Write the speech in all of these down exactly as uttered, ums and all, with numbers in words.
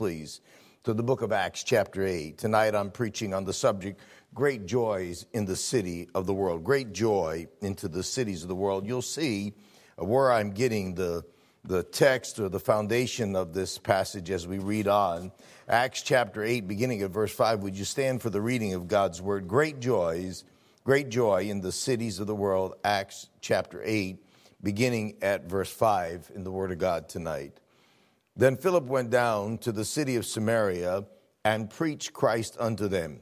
Please, to the book of Acts chapter eight. Tonight I'm preaching on the subject, great joys in the city of the world. Great joy into the cities of the world. You'll see where I'm getting the, the text or the foundation of this passage as we read on. Acts chapter eight, beginning at verse five. Would you stand for the reading of God's word? Great joys, great joy in the cities of the world. Acts chapter eight, beginning at verse five in the word of God tonight. Then Philip went down to the city of Samaria and preached Christ unto them.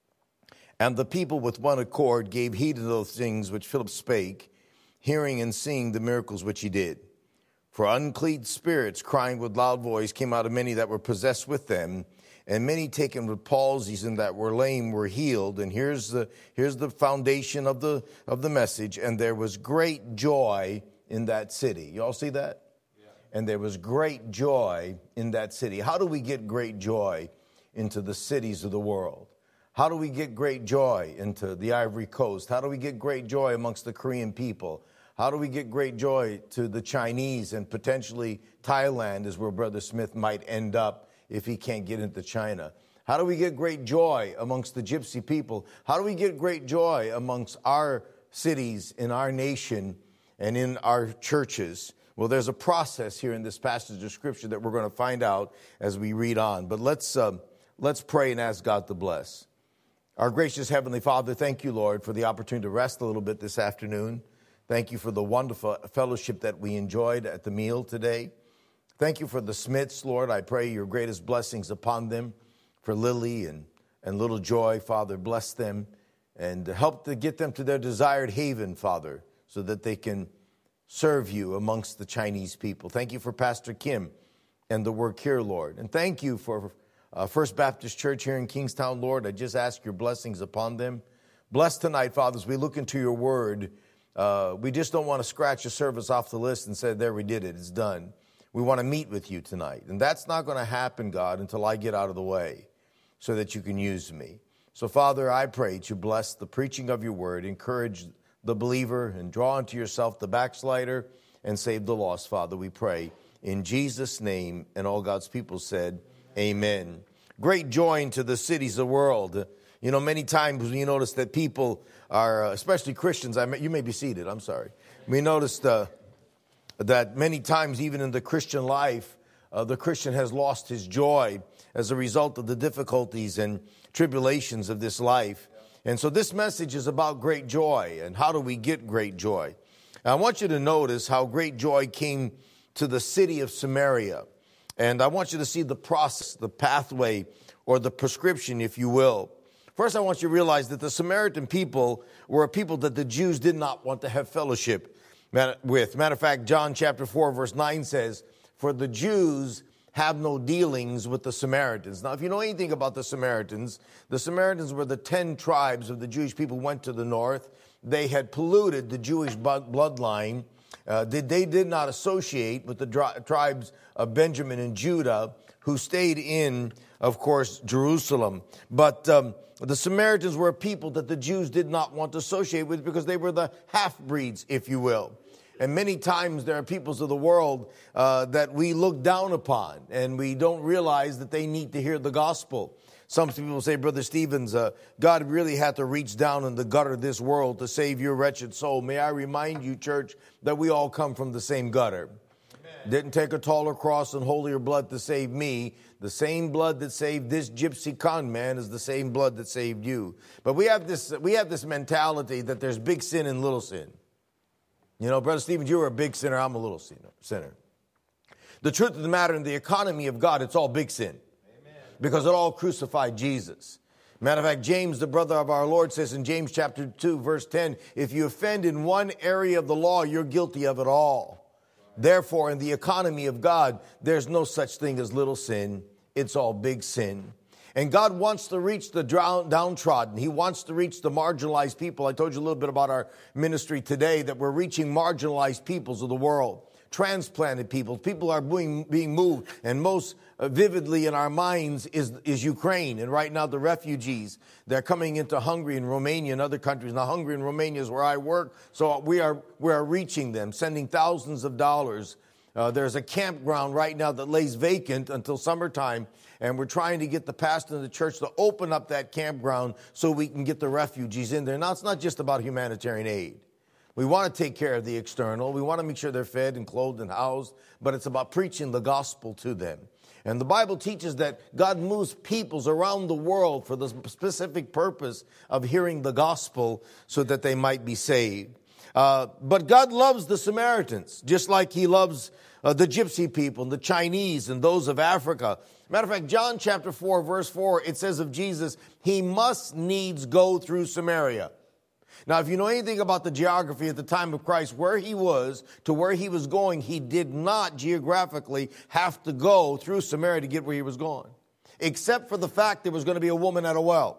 And the people with one accord gave heed to those things which Philip spake, hearing and seeing the miracles which he did. For unclean spirits, crying with loud voice, came out of many that were possessed with them, and many taken with palsies and that were lame were healed. And here's the here's the foundation of the of the message. And there was great joy in that city. You all see that? And there was great joy in that city. How do we get great joy into the cities of the world? How do we get great joy into the Ivory Coast? How do we get great joy amongst the Korean people? How do we get great joy to the Chinese, and potentially Thailand is where Brother Smith might end up if he can't get into China? How do we get great joy amongst the Gypsy people? How do we get great joy amongst our cities, in our nation, and in our churches? Well, there's a process here in this passage of Scripture that we're going to find out as we read on. But let's um, let's pray and ask God to bless. Our gracious Heavenly Father, thank you, Lord, for the opportunity to rest a little bit this afternoon. Thank you for the wonderful fellowship that we enjoyed at the meal today. Thank you for the Smiths, Lord. I pray your greatest blessings upon them. For Lily and, and little Joy, Father, bless them and help to get them to their desired haven, Father, so that they can serve you amongst the Chinese people. Thank you for Pastor Kim and the work here, Lord. And thank you for uh, First Baptist Church here in Kingstown, Lord. I just ask your blessings upon them. Bless tonight, Father, as we look into your word. Uh, we just don't want to scratch a service off the list and say, there, we did it, it's done. We want to meet with you tonight. And that's not going to happen, God, until I get out of the way so that you can use me. So, Father, I pray that you bless the preaching of your word, encourage the believer, and draw unto yourself the backslider, and save the lost, Father, we pray. In Jesus' name, and all God's people said, amen. Amen. Great joy into the cities of the world. You know, many times we notice that people are, especially Christians, I may, you may be seated, I'm sorry. We noticed uh, that many times, even in the Christian life, uh, the Christian has lost his joy as a result of the difficulties and tribulations of this life. And so this message is about great joy, and how do we get great joy? I want you to notice how great joy came to the city of Samaria. And I want you to see the process, the pathway, or the prescription, if you will. First, I want you to realize that the Samaritan people were a people that the Jews did not want to have fellowship with. Matter of fact, John chapter four, verse nine says, for the Jews have no dealings with the Samaritans. Now, if you know anything about the Samaritans, the Samaritans were the ten tribes of the Jewish people who went to the north. They had polluted the Jewish bloodline. Uh, they, they did not associate with the dri- tribes of Benjamin and Judah, who stayed in, of course, Jerusalem. But um, the Samaritans were a people that the Jews did not want to associate with because they were the half-breeds, if you will. And many times there are peoples of the world uh, that we look down upon, and we don't realize that they need to hear the gospel. Some people say, Brother Stevens, uh, God really had to reach down in the gutter of this world to save your wretched soul. May I remind you, church, that we all come from the same gutter. Amen. Didn't take a taller cross and holier blood to save me. The same blood that saved this gypsy con man is the same blood that saved you. But we have this, we have this mentality that there's big sin and little sin. You know, Brother Stevens, you were a big sinner. I'm a little sinner. The truth of the matter, in the economy of God, it's all big sin. Amen. Because it all crucified Jesus. Matter of fact, James, the brother of our Lord, says in James chapter two, verse ten, if you offend in one area of the law, you're guilty of it all. Therefore, in the economy of God, there's no such thing as little sin. It's all big sin. And God wants to reach the downtrodden. He wants to reach the marginalized people. I told you a little bit about our ministry today, that we're reaching marginalized peoples of the world, transplanted people. People are being, being moved. And most vividly in our minds is, is Ukraine. And right now the refugees, they're coming into Hungary and Romania and other countries. Now Hungary and Romania is where I work. So we are, we are reaching them, sending thousands of dollars Uh, there's a campground right now that lays vacant until summertime, and we're trying to get the pastor of the church to open up that campground so we can get the refugees in there. Now, it's not just about humanitarian aid. We want to take care of the external. We want to make sure they're fed and clothed and housed, but it's about preaching the gospel to them. And the Bible teaches that God moves peoples around the world for the specific purpose of hearing the gospel so that they might be saved. Uh, but God loves the Samaritans, just like he loves uh, the gypsy people and the Chinese and those of Africa. Matter of fact, John chapter four, verse four, it says of Jesus, he must needs go through Samaria. Now, if you know anything about the geography at the time of Christ, where he was to where he was going, he did not geographically have to go through Samaria to get where he was going, except for the fact there was going to be a woman at a well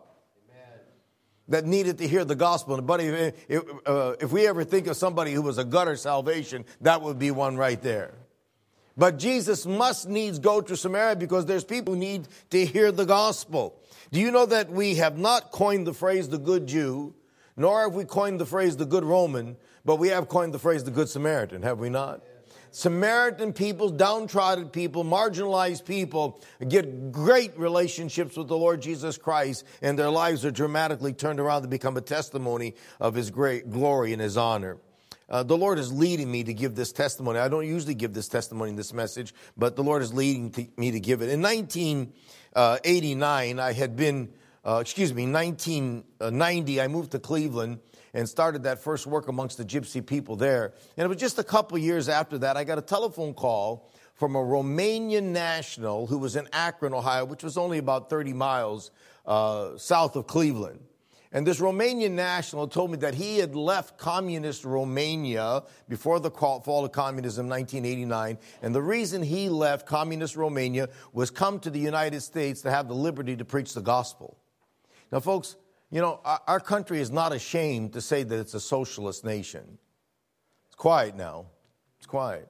that needed to hear the gospel. And buddy, if, uh, if we ever think of somebody who was a gutter salvation, that would be one right there. But Jesus must needs go to Samaria because there's people who need to hear the gospel. Do you know that we have not coined the phrase the good Jew, nor have we coined the phrase the good Roman, but we have coined the phrase the good Samaritan, have we not? Samaritan people, downtrodden people, marginalized people get great relationships with the Lord Jesus Christ, and their lives are dramatically turned around to become a testimony of his great glory and his honor. Uh, the Lord is leading me to give this testimony. I don't usually give this testimony in this message, but the Lord is leading to, me to give it. In nineteen eighty-nine, I had been, uh, excuse me, nineteen ninety, I moved to Cleveland and started that first work amongst the gypsy people there. And it was just a couple years after that, I got a telephone call from a Romanian national who was in Akron, Ohio, which was only about thirty miles uh, south of Cleveland. And this Romanian national told me that he had left communist Romania before the fall of communism in nineteen eighty-nine. And the reason he left communist Romania was come to the United States to have the liberty to preach the gospel. Now, folks, you know, our country is not ashamed to say that it's a socialist nation. It's quiet now. It's quiet.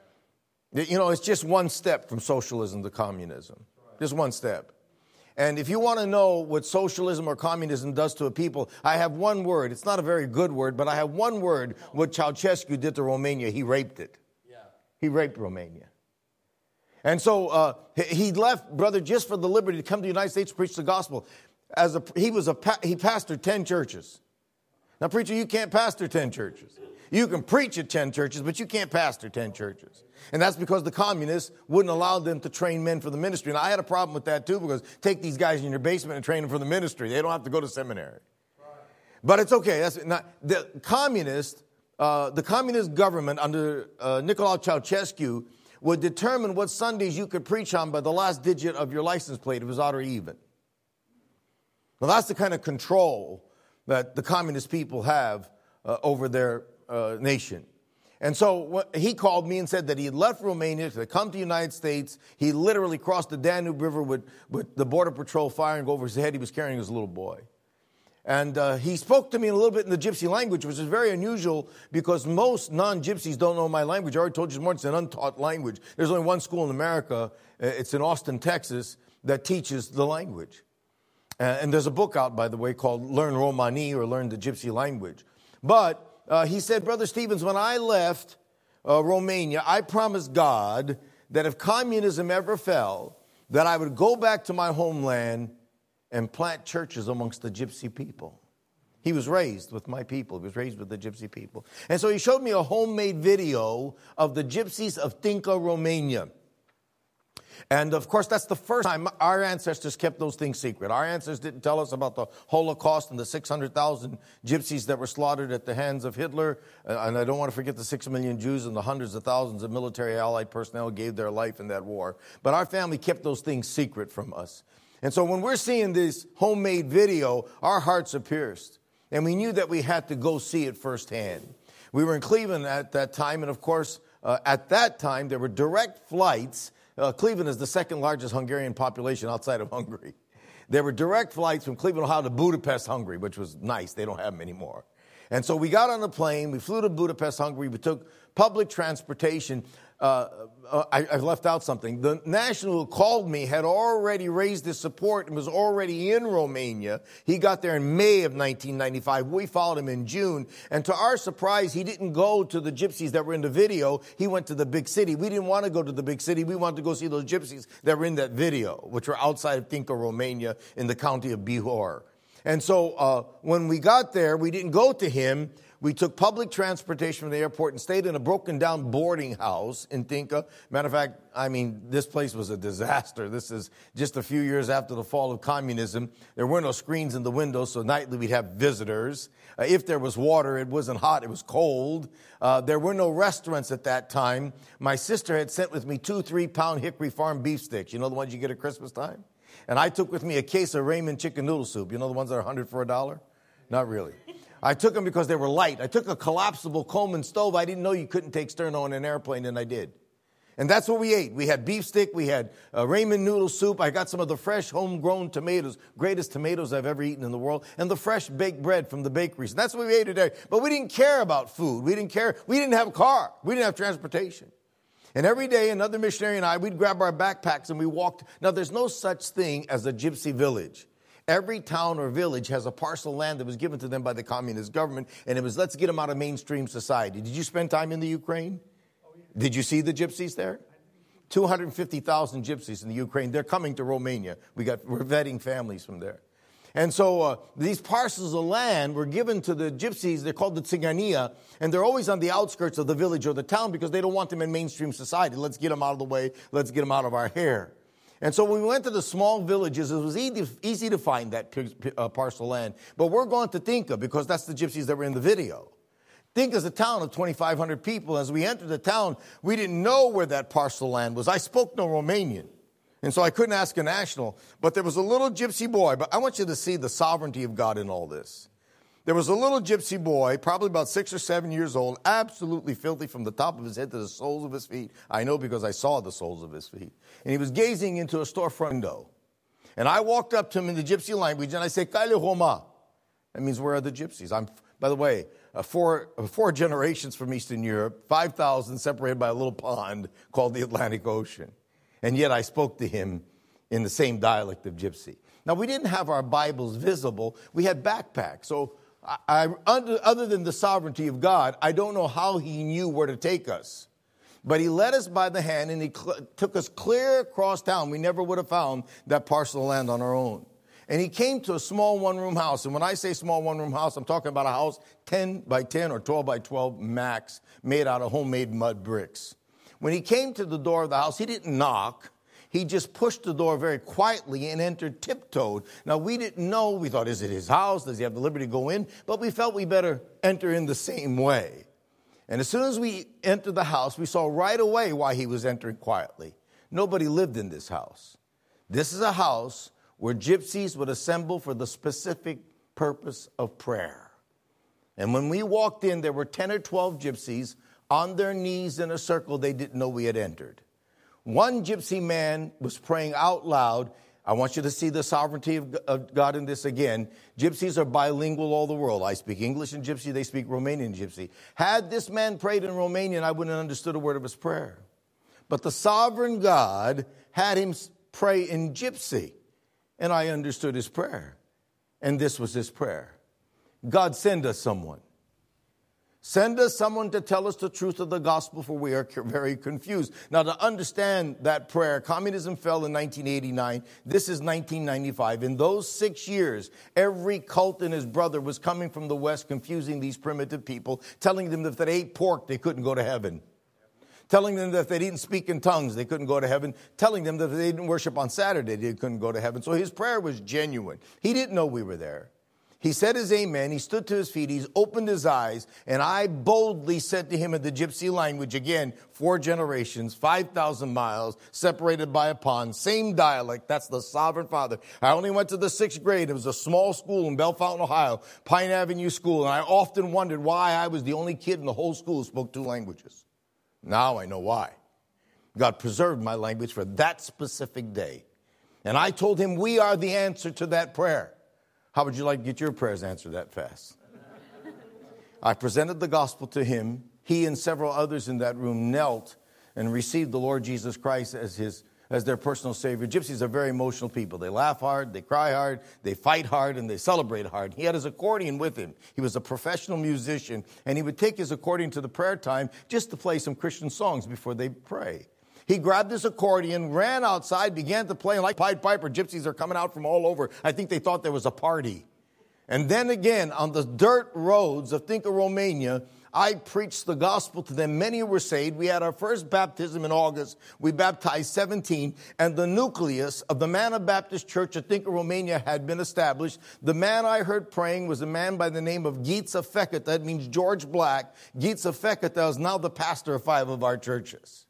You know, it's just one step from socialism to communism. Just one step. And if you want to know what socialism or communism does to a people, I have one word. It's not a very good word, but I have one word what Ceausescu did to Romania. He raped it. Yeah. He raped Romania. And so uh, he left, brother, just for the liberty to come to the United States to preach the gospel. As a, he was a he pastored ten churches. Now, preacher, you can't pastor ten churches. You can preach at ten churches, but you can't pastor ten churches. And that's because the communists wouldn't allow them to train men for the ministry. And I had a problem with that too, because take these guys in your basement and train them for the ministry. They don't have to go to seminary. Right. But it's okay. That's not the communist. Uh, the communist government under uh, Nicolae Ceausescu would determine what Sundays you could preach on by the last digit of your license plate. It was odd or even. Now, that's the kind of control that the communist people have uh, over their uh, nation. And so what, he called me and said that he had left Romania to come to the United States. He literally crossed the Danube River with, with the Border Patrol firing over his head. He was carrying his little boy. And uh, he spoke to me a little bit in the gypsy language, which is very unusual because most non-gypsies don't know my language. I already told you this morning, it's an untaught language. There's only one school in America, it's in Austin, Texas, that teaches the language. And there's a book out, by the way, called Learn Romani, or Learn the Gypsy Language. But uh, he said, Brother Stevens, when I left uh, Romania, I promised God that if communism ever fell, that I would go back to my homeland and plant churches amongst the gypsy people. He was raised with my people. He was raised with the gypsy people. And so he showed me a homemade video of the gypsies of Tinca, Romania. And, of course, that's the first time our ancestors kept those things secret. Our ancestors didn't tell us about the Holocaust and the six hundred thousand gypsies that were slaughtered at the hands of Hitler. And I don't want to forget the six million Jews and the hundreds of thousands of military allied personnel who gave their life in that war. But our family kept those things secret from us. And so when we're seeing this homemade video, our hearts are pierced. And we knew that we had to go see it firsthand. We were in Cleveland at that time. And, of course, uh, at that time, there were direct flights. Uh, Cleveland is the second largest Hungarian population outside of Hungary. There were direct flights from Cleveland, Ohio to Budapest, Hungary, which was nice. They don't have them anymore. And so we got on a plane. We flew to Budapest, Hungary. We took public transportation. uh, uh, I, I left out something. The national who called me had already raised his support and was already in Romania. He got there in May of nineteen ninety-five. We followed him in June. And to our surprise, he didn't go to the gypsies that were in the video. He went to the big city. We didn't want to go to the big city. We wanted to go see those gypsies that were in that video, which were outside of Tinca, Romania, in the county of Bihor. And so uh, when we got there, we didn't go to him. We took public transportation from the airport and stayed in a broken-down boarding house in Tinca. Matter of fact, I mean, this place was a disaster. This is just a few years after the fall of communism. There were no screens in the windows, so nightly we'd have visitors. Uh, if there was water, it wasn't hot, it was cold. Uh, there were no restaurants at that time. My sister had sent with me two three-pound Hickory Farm beef sticks. You know the ones you get at Christmas time? And I took with me a case of Raymond chicken noodle soup. You know the ones that are one hundred for a dollar? Not really. I took them because they were light. I took a collapsible Coleman stove. I didn't know you couldn't take sterno on an airplane, and I did. And that's what we ate. We had beef stick. We had uh, Raymond noodle soup. I got some of the fresh homegrown tomatoes, greatest tomatoes I've ever eaten in the world, and the fresh baked bread from the bakeries. And that's what we ate today. But we didn't care about food. We didn't care. We didn't have a car. We didn't have transportation. And every day, another missionary and I, we'd grab our backpacks and we walked. Now, there's no such thing as a gypsy village. Every town or village has a parcel of land that was given to them by the communist government, and it was, let's get them out of mainstream society. Did you spend time in the Ukraine? Oh, yeah. Did you see the gypsies there? two hundred fifty thousand gypsies in the Ukraine. They're coming to Romania. We got, we're vetting families from there. And so uh, these parcels of land were given to the gypsies. They're called the Tsigania, and they're always on the outskirts of the village or the town because they don't want them in mainstream society. Let's get them out of the way. Let's get them out of our hair. And so when we went to the small villages, it was easy, easy to find that uh, parcel of land. But we're going to Tinca because that's the gypsies that were in the video. Tinca is a town of twenty-five hundred people. As we entered the town, we didn't know where that parcel of land was. I spoke no Romanian, and so I couldn't ask a national. But there was a little gypsy boy. But I want you to see the sovereignty of God in all this. There was a little gypsy boy, probably about six or seven years old, absolutely filthy from the top of his head to the soles of his feet. I know because I saw the soles of his feet. And he was gazing into a storefront window. And I walked up to him in the gypsy language, and I said, Kaile Homa. That means, where are the gypsies? I'm, by the way, uh, four, uh, four generations from Eastern Europe, five thousand separated by a little pond called the Atlantic Ocean. And yet I spoke to him in the same dialect of gypsy. Now, we didn't have our Bibles visible. We had backpacks. So I, I, other than the sovereignty of God, I don't know how he knew where to take us. But he led us by the hand, and he cl- took us clear across town. We never would have found that parcel of land on our own. And he came to a small one-room house. And when I say small one-room house, I'm talking about a house ten by ten or twelve by twelve max, made out of homemade mud bricks. When he came to the door of the house, he didn't knock. He just pushed the door very quietly and entered tiptoed. Now, we didn't know. We thought, is it his house? Does he have the liberty to go in? But we felt we better enter in the same way. And as soon as we entered the house, we saw right away why he was entering quietly. Nobody lived in this house. This is a house where gypsies would assemble for the specific purpose of prayer. And when we walked in, there were ten or twelve gypsies on their knees in a circle. They didn't know we had entered. One gypsy man was praying out loud. I want you to see the sovereignty of God in this again. Gypsies are bilingual all the world. I speak English in gypsy. They speak Romanian gypsy. Had this man prayed in Romanian, I wouldn't have understood a word of his prayer. But the sovereign God had him pray in gypsy, and I understood his prayer. And this was his prayer. God, send us someone. Send us someone to tell us the truth of the gospel, for we are very confused. Now, to understand that prayer, communism fell in nineteen eighty-nine. This is nineteen ninety-five. In those six years, every cult and his brother was coming from the West, confusing these primitive people, telling them that if they ate pork, they couldn't go to heaven. Telling them that if they didn't speak in tongues, they couldn't go to heaven. Telling them that if they didn't worship on Saturday, they couldn't go to heaven. So his prayer was genuine. He didn't know we were there. He said his amen. He stood to his feet. He's opened his eyes. And I boldly said to him in the gypsy language, again, four generations, five thousand miles, separated by a pond, same dialect. That's the sovereign Father. I only went to the sixth grade. It was a small school in Bellefontaine, Ohio, Pine Avenue School. And I often wondered why I was the only kid in the whole school who spoke two languages. Now I know why. God preserved my language for that specific day. And I told him, we are the answer to that prayer. How would you like to get your prayers answered that fast? I presented the gospel to him. He and several others in that room knelt and received the Lord Jesus Christ as his as their personal Savior. Gypsies are very emotional people. They laugh hard, they cry hard, they fight hard, and they celebrate hard. He had his accordion with him. He was a professional musician, and he would take his accordion to the prayer time just to play some Christian songs before they pray. He grabbed his accordion, ran outside, began to play, and like Pied Piper, gypsies are coming out from all over. I think they thought there was a party. And then again, on the dirt roads of Tinca, Romania, I preached the gospel to them. Many were saved. We had our first baptism in August. We baptized seventeen, and the nucleus of the Manna Baptist Church at Tinca, Romania had been established. The man I heard praying was a man by the name of Gheța Fekete. That means George Black. Gheța Fekete is now the pastor of five of our churches.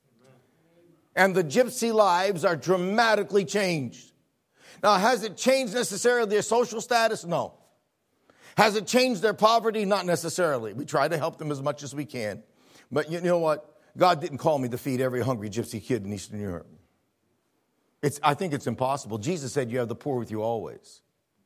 And the gypsy lives are dramatically changed. Now, has it changed necessarily their social status? No. Has it changed their poverty? Not necessarily. We try to help them as much as we can. But you know what? God didn't call me to feed every hungry gypsy kid in Eastern Europe. It's, I think it's impossible. Jesus said you have the poor with you always.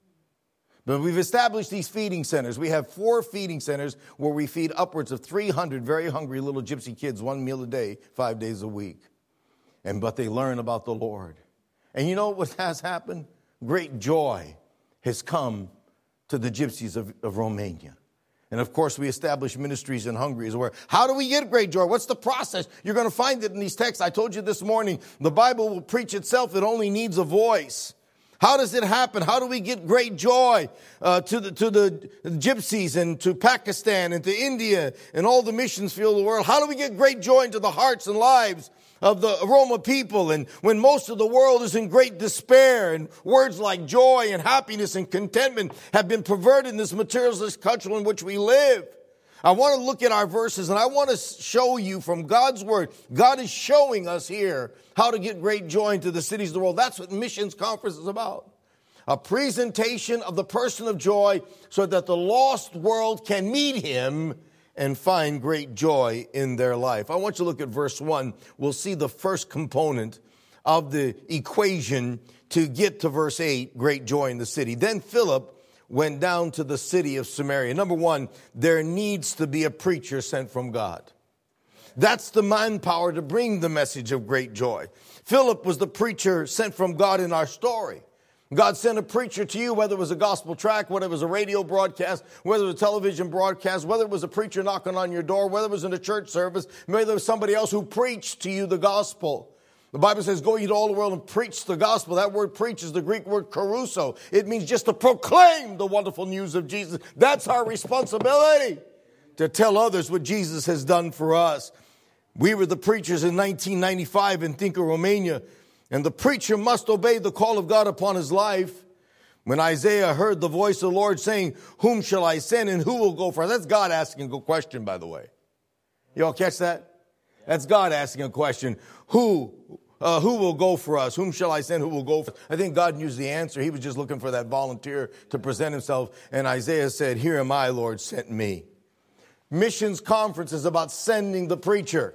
But we've established these feeding centers. We have four feeding centers where we feed upwards of three hundred very hungry little gypsy kids one meal a day, five days a week. And but they learn about the Lord. And you know what has happened? Great joy has come to the gypsies of, of Romania. And of course, we established ministries in Hungary as well. How do we get great joy? What's the process? You're going to find it in these texts. I told you this morning, the Bible will preach itself. It only needs a voice. How does it happen? How do we get great joy uh, to the to the gypsies and to Pakistan and to India and all the missions field of the world? How do we get great joy into the hearts and lives of the Roma people, and when most of the world is in great despair, and words like joy and happiness and contentment have been perverted in this materialistic culture in which we live? I want to look at our verses, and I want to show you from God's word. God is showing us here how to get great joy into the cities of the world. That's what Missions Conference is about. A presentation of the person of joy so that the lost world can meet him and find great joy in their life. I want you to look at verse one. We'll see the first component of the equation to get to verse eight, great joy in the city. Then Philip went down to the city of Samaria. Number one, there needs to be a preacher sent from God. That's the manpower to bring the message of great joy. Philip was the preacher sent from God in our story. God sent a preacher to you, whether it was a gospel tract, whether it was a radio broadcast, whether it was a television broadcast, whether it was a preacher knocking on your door, whether it was in a church service, whether it was somebody else who preached to you the gospel. The Bible says, go ye to all the world and preach the gospel. That word preach is the Greek word caruso. It means just to proclaim the wonderful news of Jesus. That's our responsibility, to tell others what Jesus has done for us. We were the preachers in nineteen ninety-five in Tinca, Romania. And the preacher must obey the call of God upon his life. When Isaiah heard the voice of the Lord saying, whom shall I send and who will go for us? That's God asking a question, by the way. You all catch that? That's God asking a question. Who, uh, who will go for us? Whom shall I send? Who will go for us? I think God knew the answer. He was just looking for that volunteer to present himself. And Isaiah said, here am I, Lord, sent me. Missions Conference is about sending the preacher.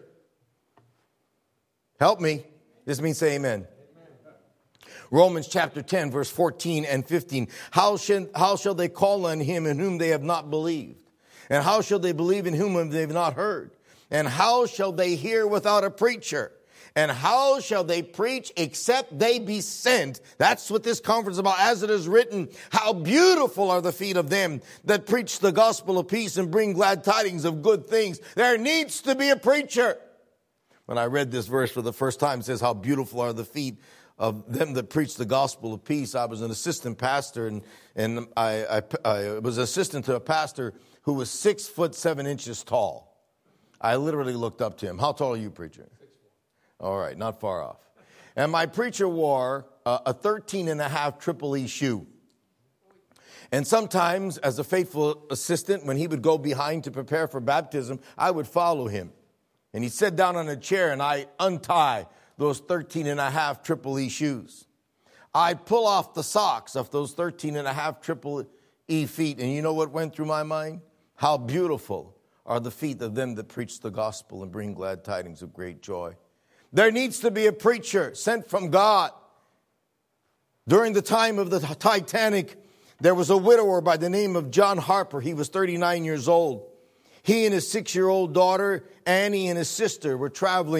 Help me. This means say amen. Amen. Romans chapter ten, verse fourteen and fifteen. How shall, how shall they call on him in whom they have not believed? And how shall they believe in whom they have not heard? And how shall they hear without a preacher? And how shall they preach except they be sent? That's what this conference is about. As it is written, how beautiful are the feet of them that preach the gospel of peace and bring glad tidings of good things. There needs to be a preacher. When I read this verse for the first time, it says, how beautiful are the feet of them that preach the gospel of peace. I was an assistant pastor, and, and I, I, I was assistant to a pastor who was six foot seven inches tall. I literally looked up to him. How tall are you, preacher? Six foot. All right, not far off. And my preacher wore a, a thirteen and a half triple E shoe. And sometimes, as a faithful assistant, when he would go behind to prepare for baptism, I would follow him. And he'd sit down on a chair, and I untie those thirteen and a half triple E shoes. I'd pull off the socks of those thirteen and a half triple E feet. And you know what went through my mind? How beautiful are the feet of them that preach the gospel and bring glad tidings of great joy. There needs to be a preacher sent from God. During the time of the Titanic, there was a widower by the name of John Harper. He was thirty-nine years old. He and his six-year-old daughter, Annie, and his sister were traveling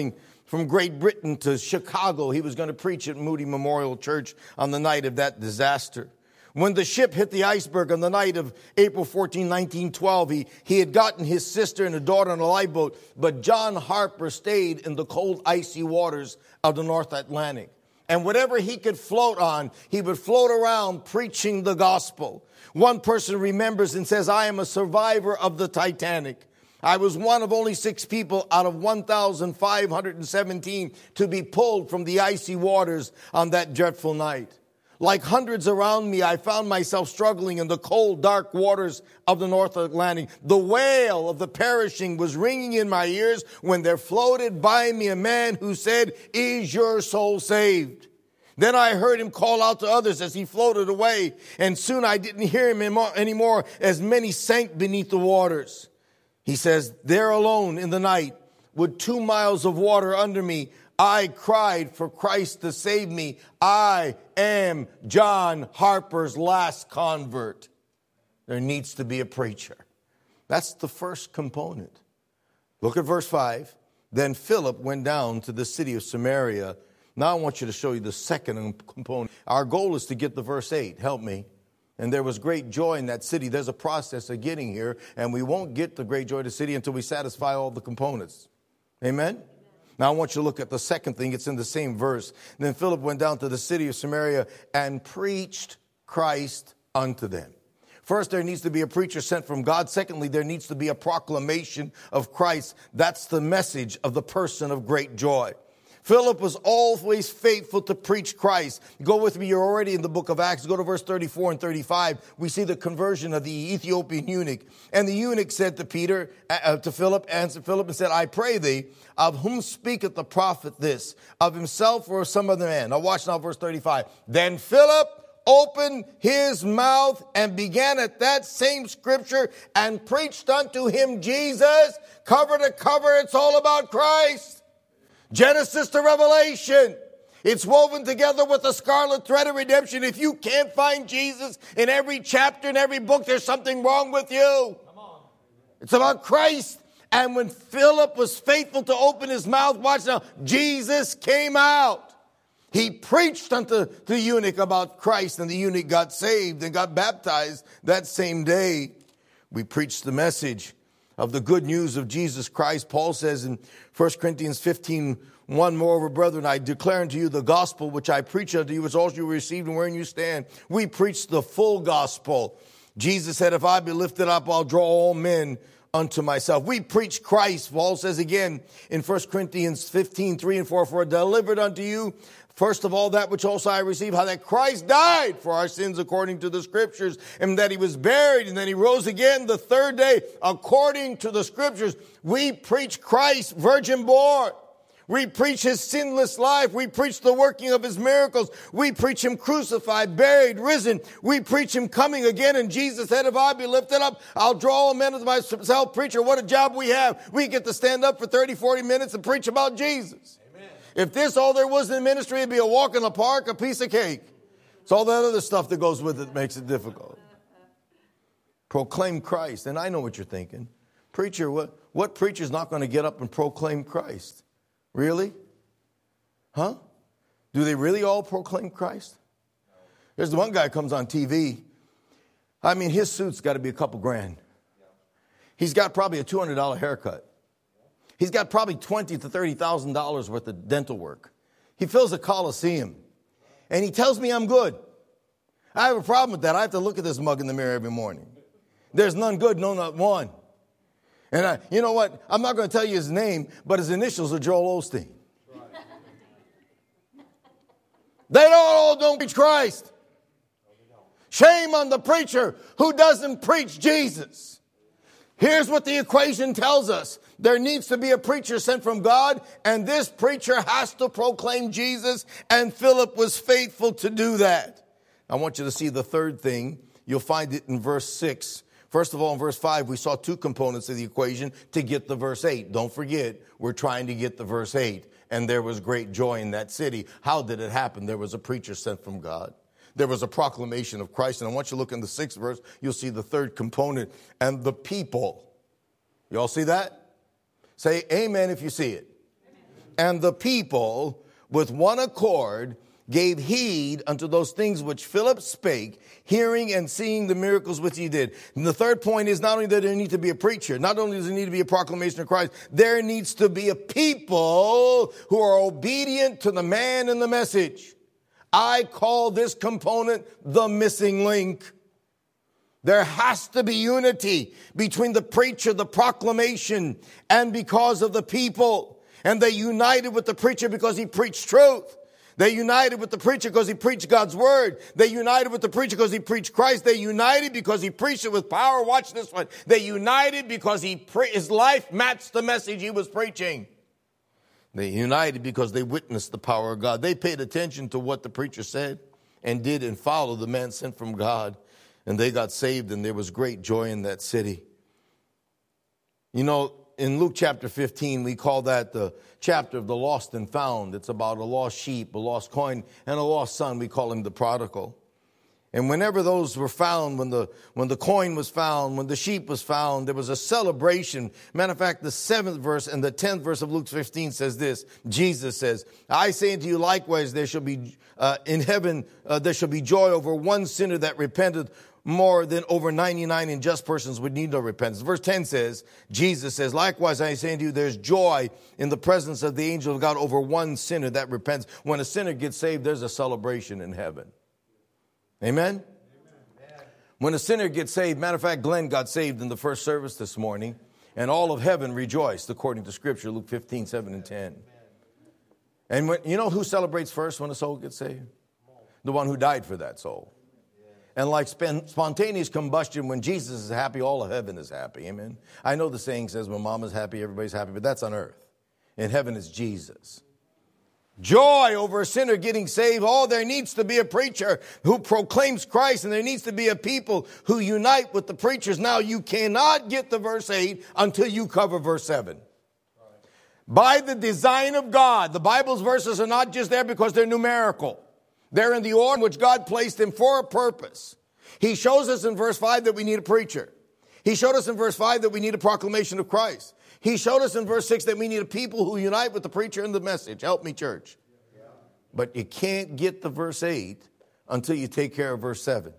from Great Britain to Chicago. He was going to preach at Moody Memorial Church on the night of that disaster. When the ship hit the iceberg on the night of April fourteenth, nineteen twelve, he, he had gotten his sister and a daughter on a lifeboat, but John Harper stayed in the cold, icy waters of the North Atlantic. And whatever he could float on, he would float around preaching the gospel. One person remembers and says, I am a survivor of the Titanic. I was one of only six people out of one thousand five hundred seventeen to be pulled from the icy waters on that dreadful night. Like hundreds around me, I found myself struggling in the cold, dark waters of the North Atlantic. The wail of the perishing was ringing in my ears when there floated by me a man who said, is your soul saved? Then I heard him call out to others as he floated away, and soon I didn't hear him anymore as many sank beneath the waters. He says, there alone in the night, with two miles of water under me, I cried for Christ to save me. I am John Harper's last convert. There needs to be a preacher. That's the first component. Look at verse five. Then Philip went down to the city of Samaria. Now I want you to show you the second component. Our goal is to get to verse eight. Help me. And there was great joy in that city. There's a process of getting here, and we won't get the great joy of the city until we satisfy all the components. Amen? Now I want you to look at the second thing. It's in the same verse. Then Philip went down to the city of Samaria and preached Christ unto them. First, there needs to be a preacher sent from God. Secondly, there needs to be a proclamation of Christ. That's the message of the person of great joy. Philip was always faithful to preach Christ. Go with me. You're already in the book of Acts. Go to verse thirty-four and thirty-five. We see the conversion of the Ethiopian eunuch. And the eunuch said to Peter, uh, to Philip, answered Philip and said, I pray thee, of whom speaketh the prophet this? Of himself or of some other man? Now watch now verse thirty-five. Then Philip opened his mouth and began at that same scripture and preached unto him Jesus. Cover to cover, it's all about Christ. Genesis to Revelation. It's woven together with the scarlet thread of redemption. If you can't find Jesus in every chapter, in every book, there's something wrong with you. Come on. It's about Christ. And when Philip was faithful to open his mouth, watch now, Jesus came out. He preached unto the eunuch about Christ, and the eunuch got saved and got baptized that same day. We preached the message of the good news of Jesus Christ. Paul says in First Corinthians fifteen, one, moreover, brethren, I declare unto you the gospel which I preach unto you, which also you received and wherein you stand. We preach the full gospel. Jesus said, if I be lifted up, I'll draw all men unto myself. We preach Christ. Paul says again in First Corinthians fifteen, three and four, for delivered unto you first of all that which also I received, how that Christ died for our sins according to the scriptures, and that he was buried, and then he rose again the third day according to the scriptures. We preach Christ, virgin born. We preach his sinless life. We preach the working of his miracles. We preach him crucified, buried, risen. We preach him coming again. And Jesus said, if I be lifted up, I'll draw all men unto myself. Preacher, what a job we have. We get to stand up for thirty, forty minutes and preach about Jesus. If this all there was in the ministry, it'd be a walk in the park, a piece of cake. It's all that other stuff that goes with it that makes it difficult. Proclaim Christ. And I know what you're thinking. Preacher, what, what preacher's not going to get up and proclaim Christ? Really? Huh? Do they really all proclaim Christ? There's the one guy who comes on T V. I mean, his suit's got to be a couple grand. He's got probably a two hundred dollars haircut. He's got probably twenty thousand to thirty thousand dollars worth of dental work. He fills a Coliseum. And he tells me I'm good. I have a problem with that. I have to look at this mug in the mirror every morning. There's none good, no, not one. And I, you know what? I'm not going to tell you his name, but his initials are Joel Osteen. They don't all don't preach Christ. Shame on the preacher who doesn't preach Jesus. Here's what the equation tells us. There needs to be a preacher sent from God, and this preacher has to proclaim Jesus, and Philip was faithful to do that. I want you to see the third thing. You'll find it in verse six. First of all, in verse five, we saw two components of the equation to get the verse eight. Don't forget, we're trying to get the verse eight. And there was great joy in that city. How did it happen? There was a preacher sent from God. There was a proclamation of Christ. And I want you to look in the sixth verse. You'll see the third component. And the people. You all see that? Say amen if you see it. And the people with one accord gave heed unto those things which Philip spake, hearing and seeing the miracles which he did. And the third point is not only that there needs to be a preacher, not only does there need to be a proclamation of Christ, there needs to be a people who are obedient to the man and the message. I call this component the missing link. There has to be unity between the preacher, the proclamation, and because of the people. And they united with the preacher because he preached truth. They united with the preacher because he preached God's word. They united with the preacher because he preached Christ. They united because he preached it with power. Watch this one. They united because he pre- his life matched the message he was preaching. They united because they witnessed the power of God. They paid attention to what the preacher said and did and followed the man sent from God. And they got saved, and there was great joy in that city. You know, in Luke chapter fifteen, we call that the chapter of the lost and found. It's about a lost sheep, a lost coin, and a lost son. We call him the prodigal. And whenever those were found, when the when the coin was found, when the sheep was found, there was a celebration. Matter of fact, the seventh verse and the tenth verse of Luke fifteen says this. Jesus says, I say unto you likewise, there shall be uh, in heaven, uh, there shall be joy over one sinner that repenteth, more than over ninety-nine unjust persons would need no repentance. Verse ten says, Jesus says, likewise I say unto you, there's joy in the presence of the angel of God over one sinner that repents. When a sinner gets saved, there's a celebration in heaven. Amen? Amen? When a sinner gets saved, matter of fact, Glenn got saved in the first service this morning, and all of heaven rejoiced, according to Scripture, Luke fifteen, seven and ten. And when, you know who celebrates first when a soul gets saved? The one who died for that soul. And like spontaneous combustion, when Jesus is happy, all of heaven is happy. Amen? I know the saying says when mama's happy, everybody's happy, but that's on earth. In heaven is Jesus. Joy over a sinner getting saved. Oh, there needs to be a preacher who proclaims Christ, and there needs to be a people who unite with the preachers. Now, you cannot get to verse eight until you cover verse seven. By the design of God, the Bible's verses are not just there because they're numerical. They're in the order in which God placed them for a purpose. He shows us in verse five that we need a preacher. He showed us in verse five that we need a proclamation of Christ. He showed us in verse six that we need a people who unite with the preacher and the message. Help me, church. Yeah. But you can't get to verse eight until you take care of verse seven.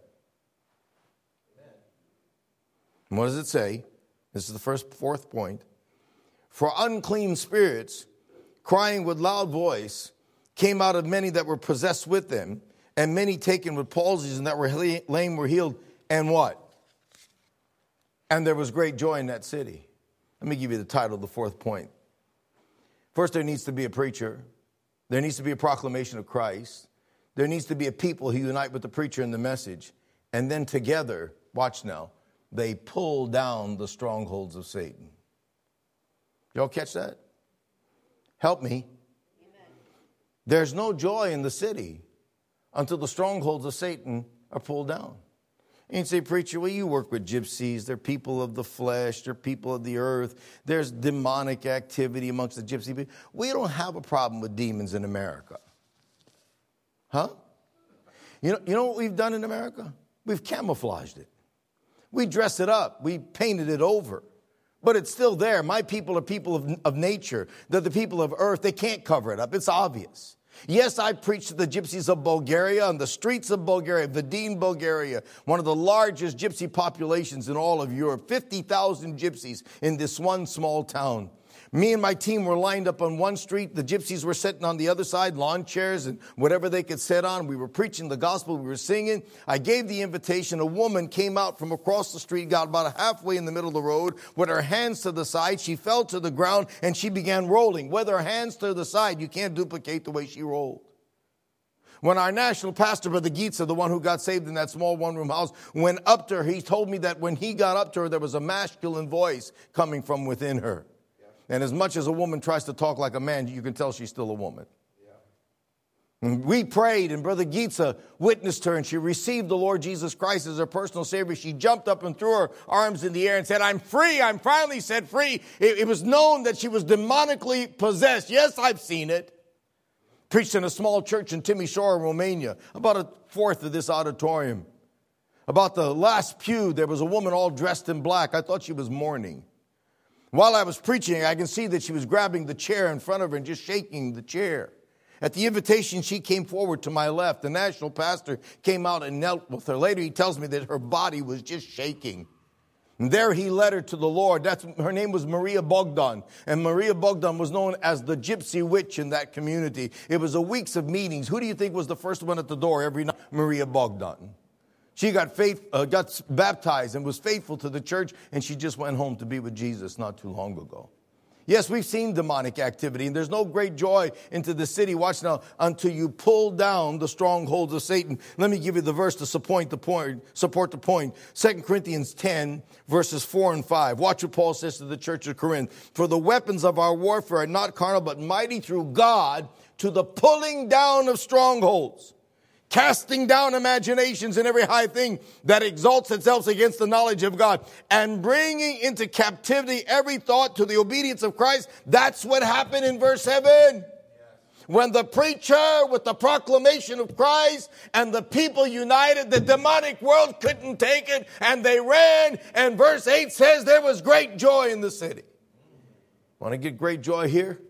Amen. And what does it say? This is the first, fourth point. For unclean spirits, crying with loud voice, came out of many that were possessed with them, and many taken with palsies and that were lame were healed. And what? And there was great joy in that city. Let me give you the title of the fourth point. First, there needs to be a preacher. There needs to be a proclamation of Christ. There needs to be a people who unite with the preacher and the message. And then together, watch now, they pull down the strongholds of Satan. Y'all catch that? Help me. Amen. There's no joy in the city until the strongholds of Satan are pulled down. And you say, preacher, well, you work with gypsies. They're people of the flesh. They're people of the earth. There's demonic activity amongst the gypsy people. We don't have a problem with demons in America. Huh? You know, you know what we've done in America? We've camouflaged it. We dress it up. We painted it over. But it's still there. My people are people of, of nature. They're the people of earth. They can't cover it up. It's obvious. Yes, I preached to the gypsies of Bulgaria on the streets of Bulgaria, Vidin, Bulgaria, one of the largest gypsy populations in all of Europe, fifty thousand gypsies in this one small town. Me and my team were lined up on one street. The gypsies were sitting on the other side, lawn chairs and whatever they could sit on. We were preaching the gospel. We were singing. I gave the invitation. A woman came out from across the street, got about halfway in the middle of the road with her hands to the side. She fell to the ground and she began rolling. With her hands to the side, you can't duplicate the way she rolled. When our national pastor, Brother Gietze, the one who got saved in that small one-room house, went up to her, he told me that when he got up to her, there was a masculine voice coming from within her. And as much as a woman tries to talk like a man, you can tell she's still a woman. Yeah. And we prayed, and Brother Gietze witnessed her, and she received the Lord Jesus Christ as her personal Savior. She jumped up and threw her arms in the air and said, I'm free. I'm finally set free. It, it was known that she was demonically possessed. Yes, I've seen it. Preached in a small church in Timișoara, Romania, about a fourth of this auditorium. About the last pew, there was a woman all dressed in black. I thought she was mourning. While I was preaching, I can see that she was grabbing the chair in front of her and just shaking the chair. At the invitation, she came forward to my left. The national pastor came out and knelt with her. Later, he tells me that her body was just shaking. And there he led her to the Lord. That's, her name was Maria Bogdan. And Maria Bogdan was known as the gypsy witch in that community. It was a weeks of meetings. Who do you think was the first one at the door every night? Maria Bogdan. She got faith, uh, got baptized and was faithful to the church, and she just went home to be with Jesus not too long ago. Yes, we've seen demonic activity, and there's no great joy into the city. Watch now, until you pull down the strongholds of Satan. Let me give you the verse to support the point. Support the point. Second Corinthians ten, verses four and five. Watch what Paul says to the church of Corinth. For the weapons of our warfare are not carnal, but mighty through God to the pulling down of strongholds, casting down imaginations and every high thing that exalts itself against the knowledge of God, and bringing into captivity every thought to the obedience of Christ. That's what happened in verse seven. When the preacher with the proclamation of Christ and the people united, the demonic world couldn't take it, and they ran. And verse eight says there was great joy in the city. Want to get great joy here?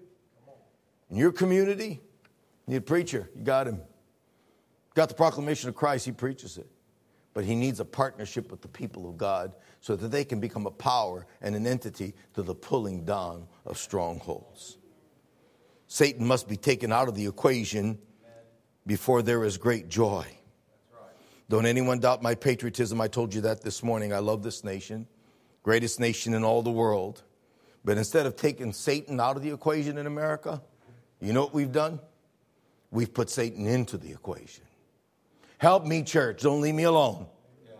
In your community? You need a preacher. You got him. Got the proclamation of Christ, he preaches it. But he needs a partnership with the people of God so that they can become a power and an entity to the pulling down of strongholds. Satan must be taken out of the equation before there is great joy. Don't anyone doubt my patriotism. I told you that this morning. I love this nation, greatest nation in all the world. But instead of taking Satan out of the equation in America, you know what we've done? We've put Satan into the equation. Help me, church. Don't leave me alone. Yeah.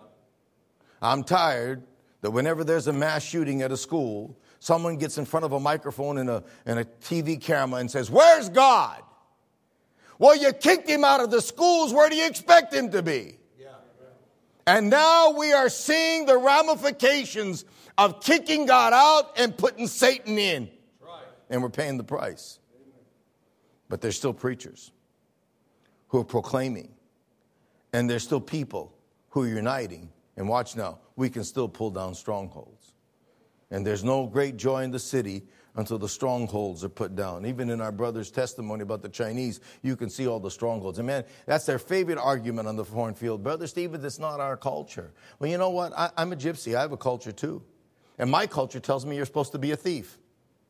I'm tired that whenever there's a mass shooting at a school, someone gets in front of a microphone and a, and a T V camera and says, "Where's God?" Well, you kicked him out of the schools. Where do you expect him to be? Yeah. And now we are seeing the ramifications of kicking God out and putting Satan in. Right. And we're paying the price. But there's still preachers who are proclaiming. And there's still people who are uniting. And watch now, we can still pull down strongholds. And there's no great joy in the city until the strongholds are put down. Even in our brother's testimony about the Chinese, you can see all the strongholds. And man, that's their favorite argument on the foreign field. Brother Stephen, that's not our culture. Well, you know what? I, I'm a gypsy. I have a culture too. And my culture tells me you're supposed to be a thief.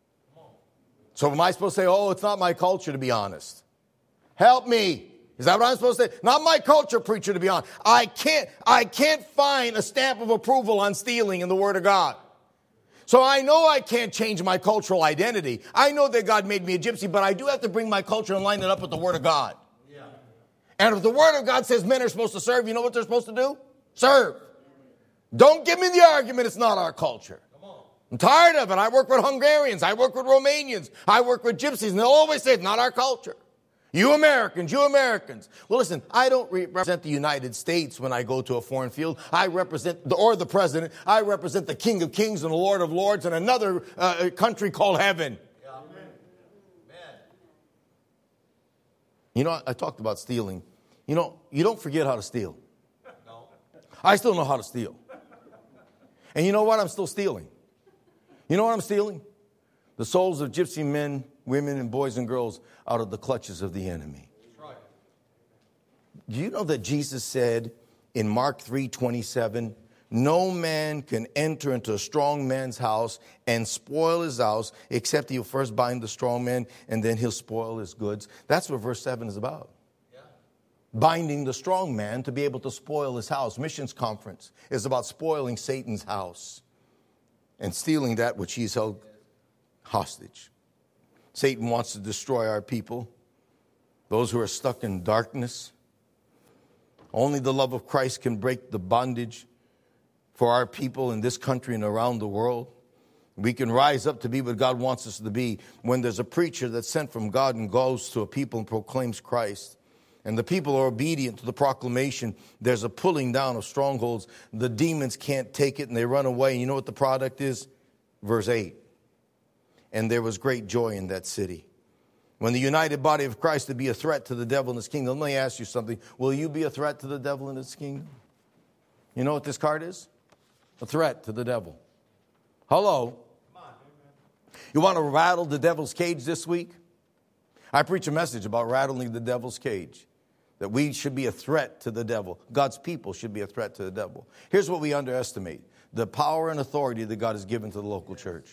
So am I supposed to say, oh, it's not my culture, to be honest? Help me. Is that what I'm supposed to say? Not my culture, preacher, to be honest. I can't, I can't find a stamp of approval on stealing in the Word of God. So I know I can't change my cultural identity. I know that God made me a gypsy, but I do have to bring my culture and line it up with the Word of God. Yeah. And if the Word of God says men are supposed to serve, you know what they're supposed to do? Serve. Don't give me the argument it's not our culture. I'm tired of it. I work with Hungarians. I work with Romanians. I work with gypsies, and they'll always say it's not our culture. You Americans, you Americans. Well, listen, I don't represent the United States when I go to a foreign field. I represent, the, or the president, I represent the King of Kings and the Lord of Lords in another uh, country called heaven. Yeah. Amen. You know, I talked about stealing. You know, you don't forget how to steal. No. I still know how to steal. And you know what? I'm still stealing. You know what I'm stealing? The souls of gypsy men, women, and boys and girls out of the clutches of the enemy. That's right. Do you know that Jesus said in Mark three twenty-seven, no man can enter into a strong man's house and spoil his house except he'll first bind the strong man and then he'll spoil his goods? That's what verse seven is about. Yeah. Binding the strong man to be able to spoil his house. Missions conference is about spoiling Satan's house and stealing that which he's held hostage. Satan wants to destroy our people, those who are stuck in darkness. Only the love of Christ can break the bondage for our people in this country and around the world. We can rise up to be what God wants us to be when there's a preacher that's sent from God and goes to a people and proclaims Christ. And the people are obedient to the proclamation. There's a pulling down of strongholds. The demons can't take it and they run away. And you know what the product is? Verse eight. And there was great joy in that city. When the united body of Christ to be a threat to the devil and his kingdom. Let me ask you something. Will you be a threat to the devil and his kingdom? You know what this card is? A threat to the devil. Hello. You want to rattle the devil's cage this week? I preach a message about rattling the devil's cage, that we should be a threat to the devil. God's people should be a threat to the devil. Here's what we underestimate: the power and authority that God has given to the local church.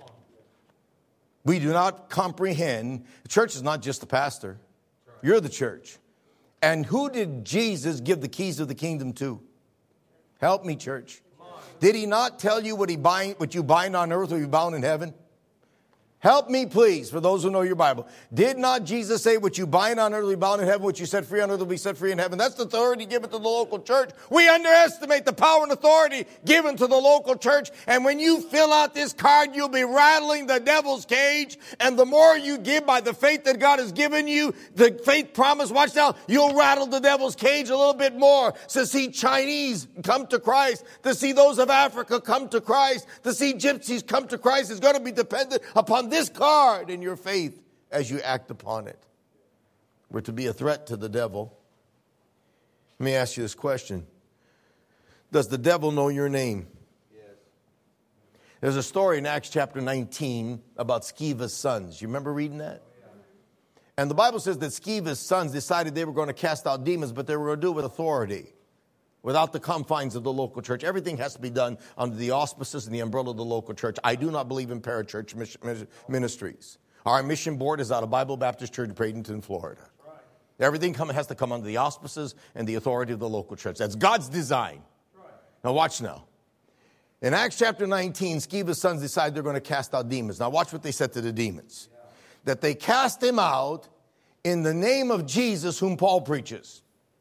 We do not comprehend. The church is not just the pastor. You're the church. And who did Jesus give the keys of the kingdom to? Help me, church. Did he not tell you what he bind, what you bind on earth will be bound in heaven? Help me, please, for those who know your Bible. Did not Jesus say, what you bind on earth will be bound in heaven, what you set free on earth will be set free in heaven? That's the authority given to the local church. We underestimate the power and authority given to the local church. And when you fill out this card, you'll be rattling the devil's cage. And the more you give by the faith that God has given you, the faith promise, watch now, you'll rattle the devil's cage a little bit more. To see Chinese come to Christ, to see those of Africa come to Christ, to see gypsies come to Christ is going to be dependent upon this card in your faith as you act upon it. We're to be a threat to the devil. Let me ask you this question. Does the devil know your name? Yes. There's a story in Acts chapter nineteen about Sceva's sons. You remember reading that? And the Bible says that Sceva's sons decided they were going to cast out demons, but they were going to do it with authority, without the confines of the local church. Everything has to be done under the auspices and the umbrella of the local church. I do not believe in parachurch ministries. Our mission board is out of Bible Baptist Church, Bradenton, Florida. Right. Everything come, has to come under the auspices and the authority of the local church. That's God's design. Right. Now watch now. In Acts chapter nineteen, Sceva's sons decided they're going to cast out demons. Now watch what they said to the demons. Yeah. That they cast him out in the name of Jesus, whom Paul preaches.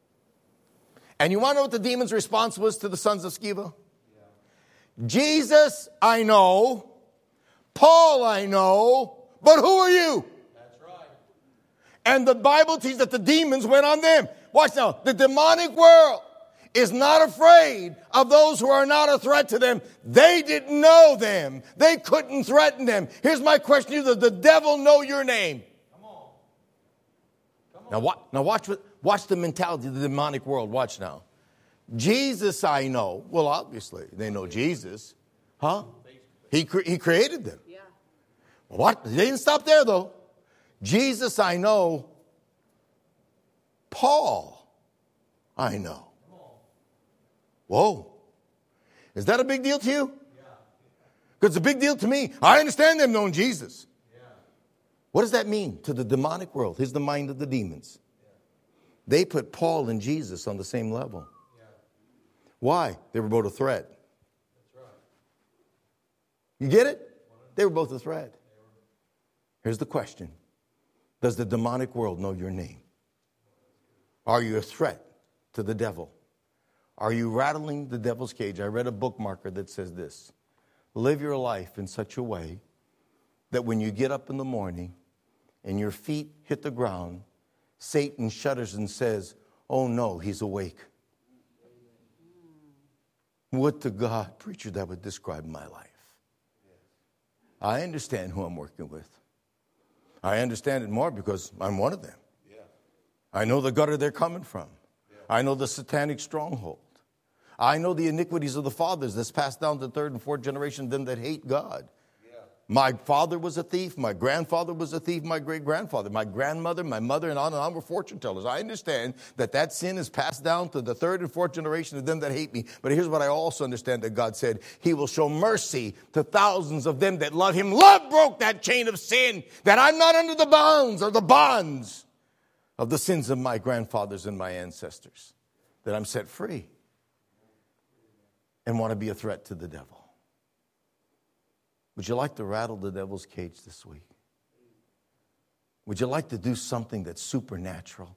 And you want to know what the demon's response was to the sons of Sceva? Yeah. Jesus, I know. Paul, I know. But who are you? That's right. And the Bible teaches that the demons went on them. Watch now. The demonic world is not afraid of those who are not a threat to them. They didn't know them. They couldn't threaten them. Here's my question to you. Does the devil know your name? Come on. Come on. Now, what, now watch what... Watch the mentality of the demonic world. Watch now. Jesus, I know. Well, obviously, they know Jesus. Huh? He, cre- he created them. Yeah. What? They didn't stop there, though. Jesus, I know. Paul, I know. Whoa. Is that a big deal to you? Because it's a big deal to me. I understand them knowing Jesus. What does that mean to the demonic world? Here's the mind of the demons. They put Paul and Jesus on the same level. Yeah. Why? They were both a threat. That's right. You get it? They were both a threat. Here's the question. Does the demonic world know your name? Are you a threat to the devil? Are you rattling the devil's cage? I read a bookmarker that says this. Live your life in such a way that when you get up in the morning and your feet hit the ground, Satan shudders and says, oh no, he's awake. Would to God, preacher, that would describe my life. I understand who I'm working with. I understand it more because I'm one of them. I know the gutter they're coming from. I know the satanic stronghold. I know the iniquities of the fathers that's passed down to the third and fourth generation of them that hate God. My father was a thief. My grandfather was a thief. My great-grandfather, my grandmother, my mother, and on and on were fortune tellers. I understand that that sin is passed down to the third and fourth generation of them that hate me. But here's what I also understand that God said. He will show mercy to thousands of them that love him. Love broke that chain of sin, that I'm not under the bounds or the bonds of the sins of my grandfathers and my ancestors, that I'm set free and want to be a threat to the devil. Would you like to rattle the devil's cage this week? Would you like to do something that's supernatural?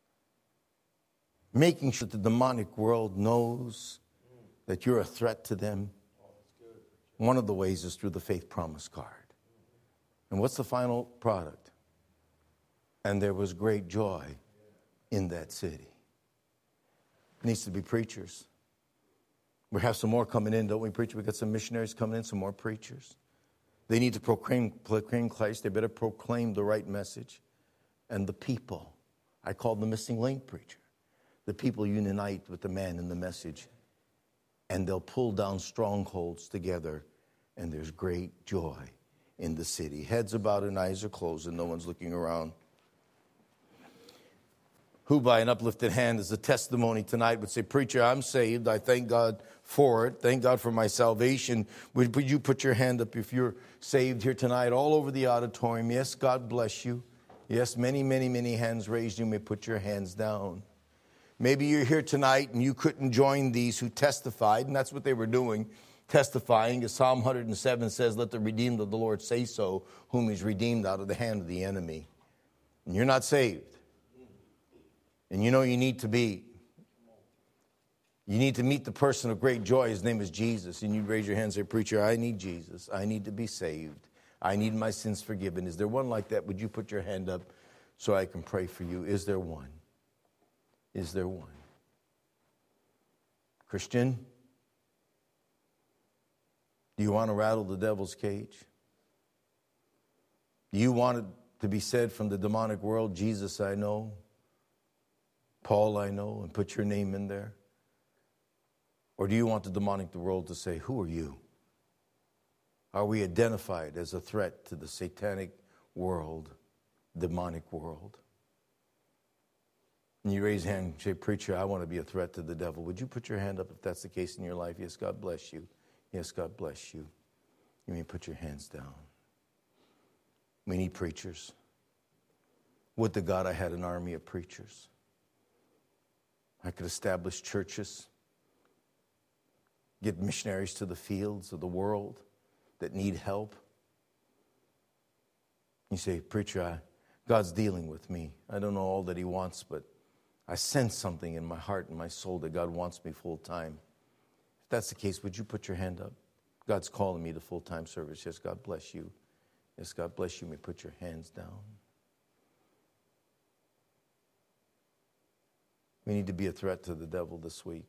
Making sure the demonic world knows that you're a threat to them. One of the ways is through the faith promise card. And what's the final product? And there was great joy in that city. It needs to be preachers. We have some more coming in, don't we, preacher? We got some missionaries coming in, some more preachers. They need to proclaim, proclaim Christ. They better proclaim the right message. And the people, I call the missing link preacher. The people unite with the man in the message. And they'll pull down strongholds together. And there's great joy in the city. Heads are bowed and eyes are closed and no one's looking around. Who by an uplifted hand as a testimony tonight would say, preacher, I'm saved. I thank God for it. Thank God for my salvation. Would, would you put your hand up if you're saved here tonight all over the auditorium? Yes, God bless you. Yes, many, many, many hands raised. You may put your hands down. Maybe you're here tonight and you couldn't join these who testified, and that's what they were doing, testifying. As Psalm one oh seven says, let the redeemed of the Lord say so, whom he's redeemed out of the hand of the enemy. And you're not saved. And you know you need to be. You need to meet the person of great joy. His name is Jesus. And you raise your hand and say, preacher, I need Jesus. I need to be saved. I need my sins forgiven. Is there one like that? Would you put your hand up so I can pray for you? Is there one? Is there one? Christian, do you want to rattle the devil's cage? Do you want it to be said from the demonic world, Jesus I know, Paul I know, and put your name in there? Or do you want the demonic world to say, who are you? Are we identified as a threat to the satanic world, demonic world? And you raise your hand and say, preacher, I want to be a threat to the devil. Would you put your hand up if that's the case in your life? Yes, God bless you. Yes, God bless you. You may put your hands down. We need preachers. Would to God I had an army of preachers. I could establish churches, get missionaries to the fields of the world that need help. You say, preacher, I, God's dealing with me. I don't know all that he wants, but I sense something in my heart and my soul that God wants me full time. If that's the case, would you put your hand up? God's calling me to full-time service. Yes, God bless you. Yes, God bless you. You may put your hands down. We need to be a threat to the devil this week.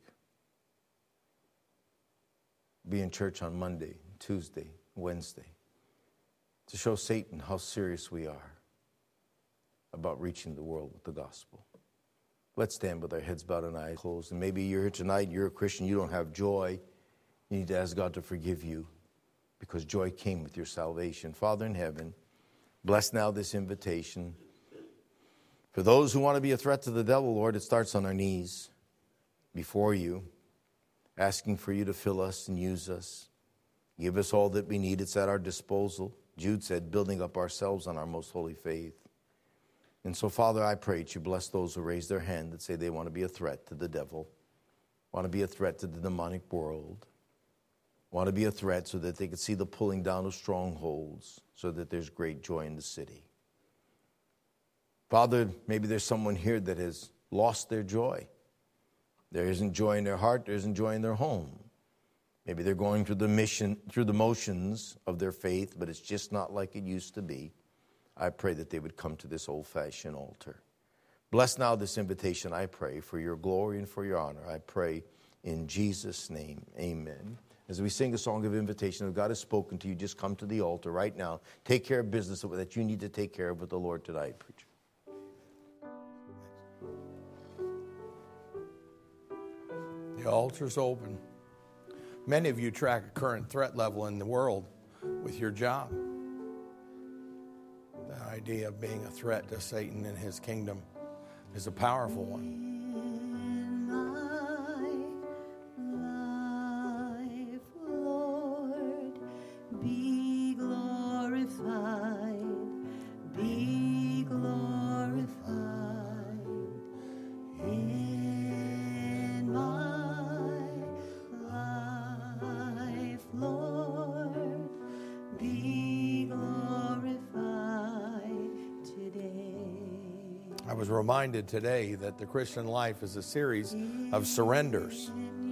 Be in church on Monday, Tuesday, Wednesday, to show Satan how serious we are about reaching the world with the gospel. Let's stand with our heads bowed and eyes closed. And maybe you're here tonight, you're a Christian, you don't have joy. You need to ask God to forgive you because joy came with your salvation. Father in heaven, bless now this invitation. For those who want to be a threat to the devil, Lord, it starts on our knees before you, asking for you to fill us and use us. Give us all that we need. It's at our disposal. Jude said, building up ourselves on our most holy faith. And so, Father, I pray that you bless those who raise their hand that say they want to be a threat to the devil, want to be a threat to the demonic world, want to be a threat so that they can see the pulling down of strongholds, so that there's great joy in the city. Father, maybe there's someone here that has lost their joy. There isn't joy in their heart, there isn't joy in their home. Maybe they're going through the mission, through the motions of their faith, but it's just not like it used to be. I pray that they would come to this old-fashioned altar. Bless now this invitation, I pray, for your glory and for your honor. I pray in Jesus' name, amen. As we sing a song of invitation, if God has spoken to you, just come to the altar right now. Take care of business that you need to take care of with the Lord tonight, preacher. The altar's open. Many of you track a current threat level in the world with your job. The idea of being a threat to Satan and his kingdom is a powerful one. I was reminded today that the Christian life is a series of surrenders.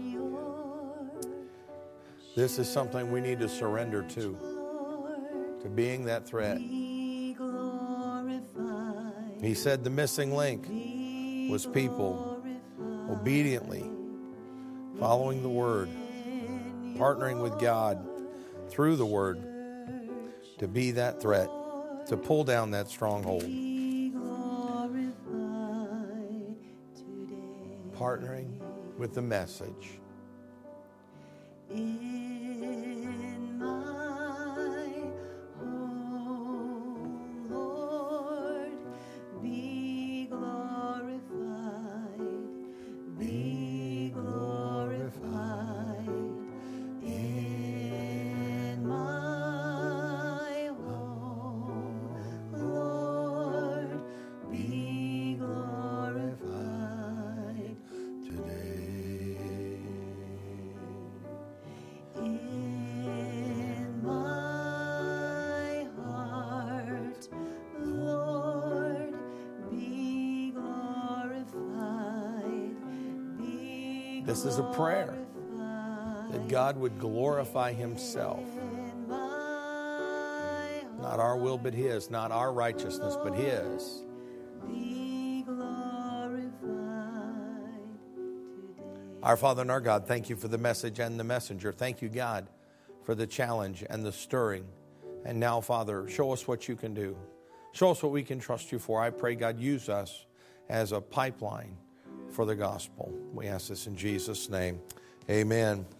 This is something we need to surrender to, to being that threat. He said the missing link was people obediently following the Word, partnering with God through the Word to be that threat, to pull down that stronghold. Partnering with the message. In my home. This is a prayer that God would glorify himself. Not our will, but his. Not our righteousness, but his. Our Father and our God, thank you for the message and the messenger. Thank you, God, for the challenge and the stirring. And now, Father, show us what you can do. Show us what we can trust you for. I pray, God, use us as a pipeline for the gospel. We ask this in Jesus' name. Amen.